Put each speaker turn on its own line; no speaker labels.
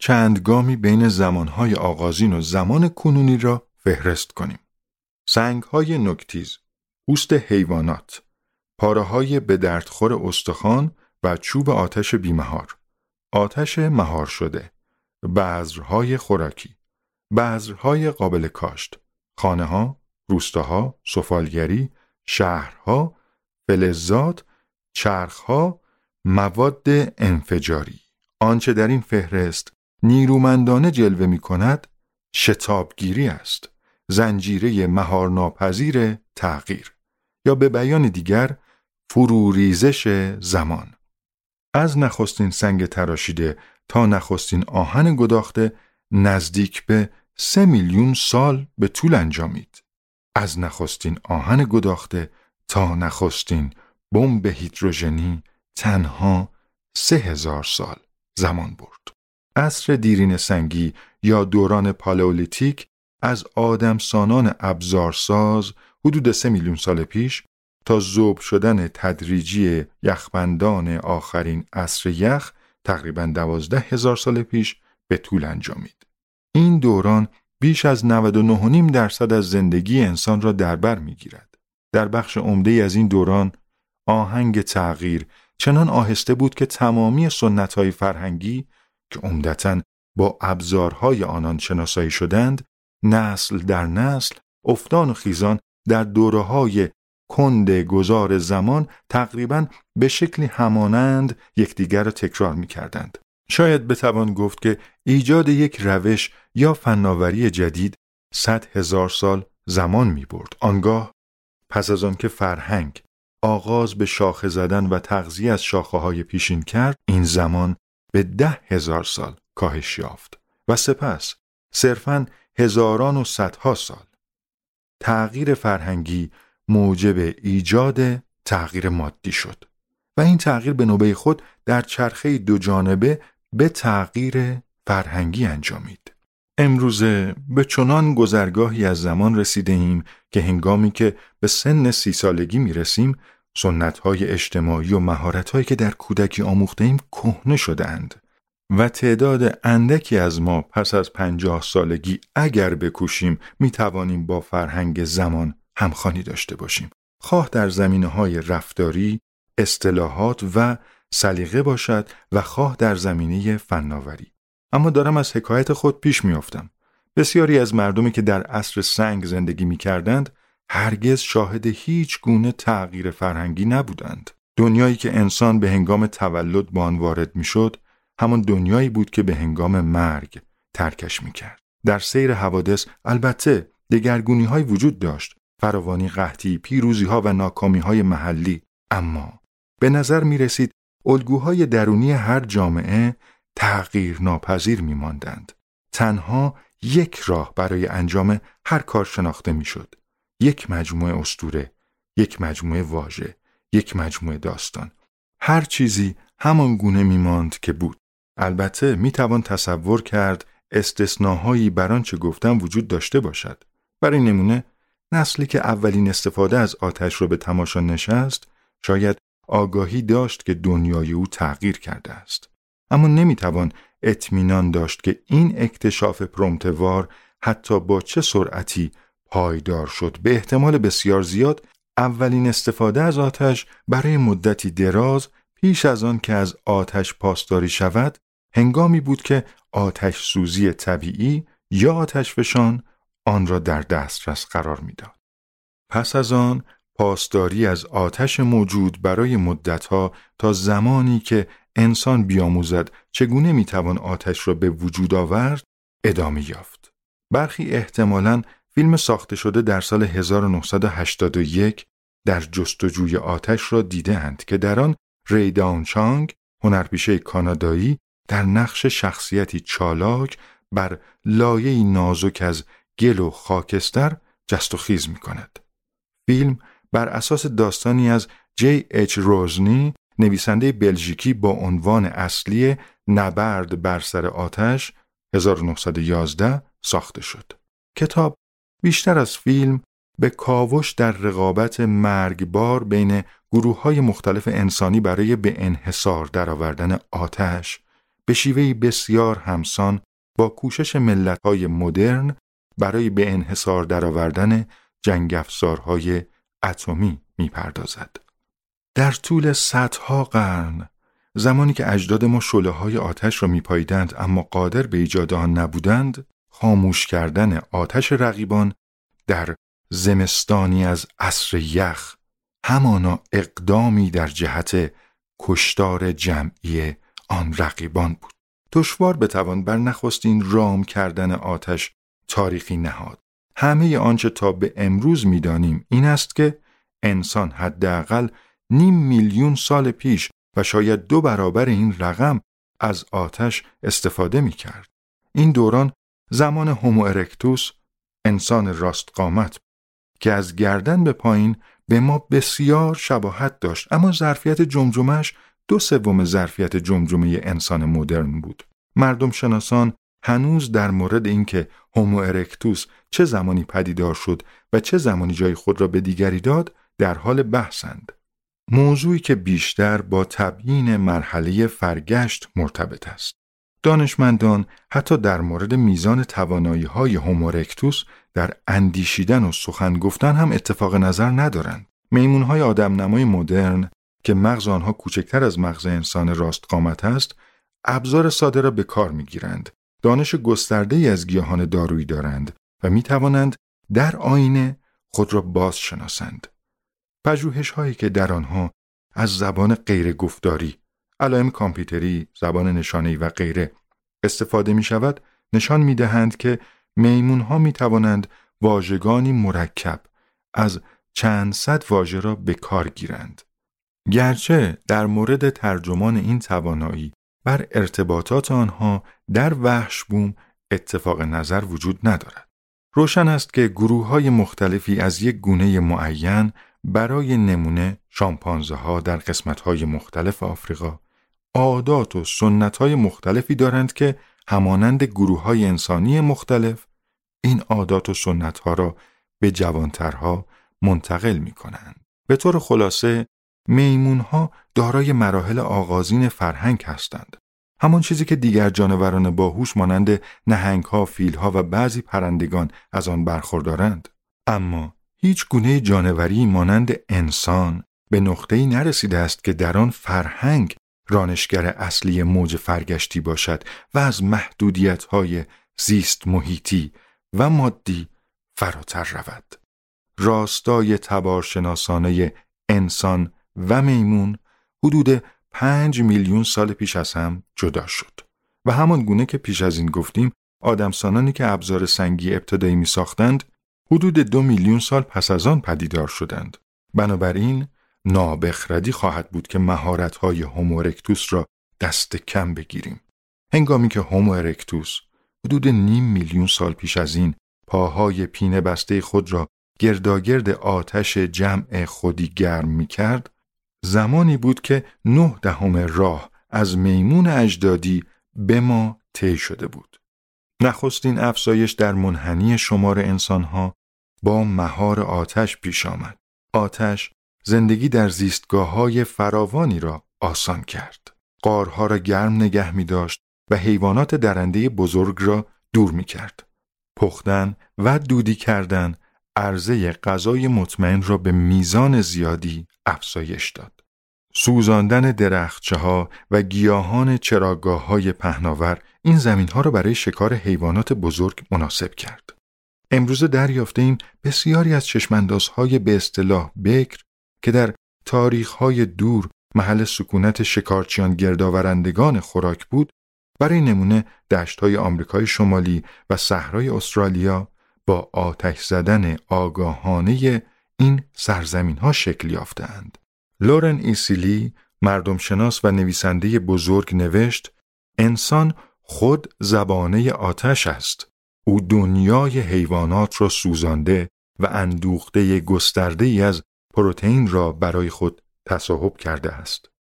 چند گامی بین زمانهای آغازین و زمان کنونی را فهرست کنیم. سنگهای نوک‌تیز، پوست حیوانات، پاره‌های به دردخور استخوان و چوب آتش بیمهار، آتش مهار شده، بذرهای خوراکی، بذرهای قابل کاشت، خانه‌ها، روستاها، سفالگری، شهرها، فلزات، چرخها، مواد انفجاری. آنچه در این فهرست نیرومندانه جلوه می کند شتابگیری است، زنجیره مهارناپذیر تغییر، یا به بیان دیگر فروریزش زمان. از نخستین سنگ تراشیده تا نخستین آهن گداخته نزدیک به 3 میلیون سال به طول انجامید. از نخستین آهن گداخته تا نخستین بمب هیدروژنی تنها 3000 سال زمان برد. عصر دیرین سنگی یا دوران پالئولیتیک از آدمسانان ابزارساز حدود 3 میلیون سال پیش تا ذوب شدن تدریجی یخبندان آخرین عصر یخ تقریباً 12000 سال پیش به طول انجامید. این دوران بیش از 99.5% از زندگی انسان را در بر می‌گیرد. در بخش عمده‌ای از این دوران آهنگ تغییر چنان آهسته بود که تمامی سنت‌های فرهنگی که عمدتاً با ابزارهای آنان شناسایی شدند، نسل در نسل افتان و خیزان در دوره‌های کند گذار زمان تقریباً به شکلی همانند یکدیگر را تکرار می‌کردند. شاید بتوان گفت که ایجاد یک روش یا فناوری جدید 100,000 سال زمان می‌برد. آنگاه پس از آن که فرهنگ آغاز به شاخه زدن و تغذیه از شاخه‌های پیشین کرد، این زمان به 10,000 سال کاهش یافت و سپس صرفاً هزاران و صدها سال. تغییر فرهنگی موجب ایجاد تغییر مادی شد و این تغییر به نوبه خود در چرخه دو جانبه به تغییر فرهنگی انجامید. امروزه به چنان گذرگاهی از زمان رسیده ایم که هنگامی که به سن 30 سالگی می رسیم، سنت‌های اجتماعی و مهارت‌هایی که در کودکی آموخته ایم کهنه شده‌اند و تعداد اندکی از ما پس از 50 سالگی اگر بکوشیم می توانیم با فرهنگ زمان همخوانی داشته باشیم، خواه در زمینه‌های رفتاری، اصطلاحات و سلیقه باشد و خواه در زمینه فناوری. اما دارم از حکایت خود پیش میافتم. بسیاری از مردمی که در عصر سنگ زندگی می‌کردند هرگز شاهد هیچ گونه تغییر فرهنگی نبودند. دنیایی که انسان به هنگام تولد با آن وارد می‌شد، همان دنیایی بود که به هنگام مرگ ترکش می‌کرد. در سیر حوادث البته دگرگونی‌های وجود داشت، فراوانی قحطی، پیروزی‌ها و ناکامی‌های محلی، اما به نظر می‌رسید الگوهای درونی هر جامعه تغییر ناپذیر می‌ماندند. تنها یک راه برای انجام هر کار شناخته می‌شد. یک مجموعه اسطوره، یک مجموعه واژه، یک مجموعه داستان. هر چیزی همان گونه می‌ماند که بود. البته می‌توان تصور کرد استثناهایی بر آنچه گفتم وجود داشته باشد. برای نمونه نسلی که اولین استفاده از آتش را به تماشا نشست شاید آگاهی داشت که دنیای او تغییر کرده است. اما نمیتوان اطمینان داشت که این اکتشاف پرمتوار حتی با چه سرعتی پایدار شد. به احتمال بسیار زیاد اولین استفاده از آتش برای مدتی دراز پیش از آن که از آتش پاسداری شود هنگامی بود که آتش سوزی طبیعی یا آتش فشان آن را در دسترس قرار میداد. پس از آن پاسداری از آتش موجود برای مدتها تا زمانی که انسان بیاموزد چگونه میتوان آتش را به وجود آورد ادامه یافت. برخی احتمالاً فیلم ساخته شده در سال 1981 در جستجوی آتش را دیده‌اند که در آن ری داون چانگ، هنرپیشه کانادایی، در نقش شخصیتی چالاک بر لایه‌ای نازک از گل و خاکستر جست و خیز می‌کند. فیلم بر اساس داستانی از جی اچ روزنی، نویسنده بلژیکی با عنوان اصلی نبرد بر سر آتش 1911 ساخته شد. کتاب بیشتر از فیلم به کاوش در رقابت مرگبار بین گروه‌های مختلف انسانی برای به انحصار درآوردن آتش به شیوهی بسیار همسان با کوشش ملت‌های مدرن برای به انحصار درآوردن جنگ افزارهای اتمی می‌پردازد. در طول صدها قرن، زمانی که اجداد ما شعله‌های آتش را می‌پاییدند اما قادر به ایجاد آن نبودند، خاموش کردن آتش رقیبان در زمستانی از عصر یخ همانا اقدامی در جهت کشتار جمعی آن رقیبان بود. دشوار بتوان بر نخستین رام کردن آتش تاریخی نهاد. همه آنچه تا به امروز می‌دانیم این است که انسان حداقل 500 میلیون سال پیش و شاید 2 برابر این رقم از آتش استفاده می‌کرد. این دوران زمان هومو ارکتوس، انسان راستقامت که از گردن به پایین به ما بسیار شباهت داشت، اما ظرفیت جمجمه‌اش 2/3 ظرفیت جمجمه انسان مدرن بود. مردم شناسان هنوز در مورد اینکه هومو ارکتوس چه زمانی پدیدار شد و چه زمانی جای خود را به دیگری داد در حال بحثند. موضوعی که بیشتر با تبیین مرحله فرگشت مرتبط است. دانشمندان حتی در مورد میزان توانایی‌های هومو ارکتوس در اندیشیدن و سخن گفتن هم اتفاق نظر ندارند. میمون‌های آدم‌نمای مدرن که مغز آنها کوچکتر از مغز انسان راستقامت است، ابزار ساده را به کار می‌گیرند. دانش گسترده‌ای از گیاهان دارویی دارند و می‌توانند در آینه خود را باز شناسند. پژوهش‌هایی که در آنها از زبان غیر گفتاری، علائم کامپیوتری، زبان نشانه‌ای و غیره استفاده می‌شود، نشان می‌دهند که میمون‌ها می‌توانند واژگانی مرکب از چند صد واژه را به کار گیرند. گرچه در مورد ترجمان این توانایی بر ارتباطات آنها در وحش بوم اتفاق نظر وجود ندارد. روشن است که گروه‌های مختلفی از یک گونه معین، برای نمونه شامپانزه‌ها در قسمت‌های مختلف آفریقا، عادات و سنت‌های مختلفی دارند که همانند گروه‌های انسانی مختلف این عادات و سنت‌ها را به جوانترها منتقل می‌کنند. به طور خلاصه میمون‌ها دارای مراحل آغازین فرهنگ هستند. همان چیزی که دیگر جانوران باهوش مانند نهنگ‌ها، فیل‌ها و بعضی پرندگان از آن برخوردارند. اما هیچ گونه جانوری مانند انسان به نقطه‌ای نرسیده است که در آن فرهنگ رانشگر اصلی موج فرگشتی باشد و از محدودیت‌های زیست محیطی و مادی فراتر رود. راستای تبارشناسانه انسان و میمون حدود 5 میلیون سال پیش از هم جدا شد و همان گونه که پیش از این گفتیم آدمسانانی که ابزار سنگی ابتدایی می ساختند حدود 2 میلیون سال پس از آن پدیدار شدند. بنابراین نابخردی خواهد بود که مهارت‌های هومو ارکتوس را دست کم بگیریم. هنگامی که هومو ارکتوس حدود 0.5 میلیون سال پیش از این پاهای پینه بسته خود را گرداگرد آتش جمع خودی گرم می کرد، زمانی بود که 9/10 راه از میمون اجدادی به ما طی شده بود. نخستین افزایش در منحنی شمار انسانها با مهار آتش پیش آمد. آتش زندگی در زیستگاه‌های فراوانی را آسان کرد. غارها را گرم نگه می داشت و حیوانات درنده بزرگ را دور می کرد. پختن و دودی کردن عرضه غذای مطمئن را به میزان زیادی افزایش داد. سوزاندن درختچه‌ها و گیاهان چراگاه‌های پهناور این زمین‌ها را برای شکار حیوانات بزرگ مناسب کرد. امروزه دریافته‌ایم بسیاری از چشم‌اندازهای به اصطلاح بکر که در تاریخ‌های دور محل سکونت شکارچیان گردآورندگان خوراک بود، برای نمونه دشت‌های آمریکای شمالی و صحرای استرالیا با آتش زدن آگاهانه این سرزمین‌ها شکل یافته‌اند. لورن ایسیلی، مردمشناس و نویسنده بزرگ نوشت: انسان خود زبانه آتش است. او دنیای حیوانات را سوزانده و اندوخته گسترده‌ای از پروتئین را برای خود تصاحب کرده است.